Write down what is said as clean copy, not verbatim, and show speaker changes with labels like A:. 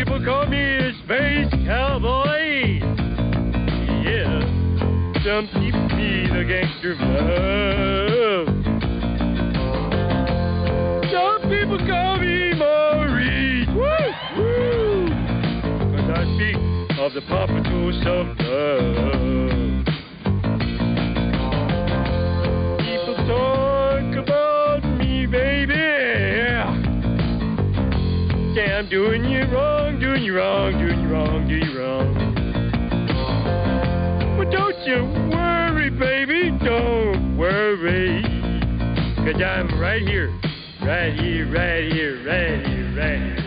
A: people call me a space cowboy. Yeah, some people see the gangster love. Some people call me Maurice. Woo! Woo! 'Cause I speak of the papatos of love. People talk about me, baby. Say I'm doing you wrong, doing you wrong, doing you wrong, doing you wrong. But don't you worry, baby, don't worry. 'Cause I'm right here, right here, right here, right here, right here.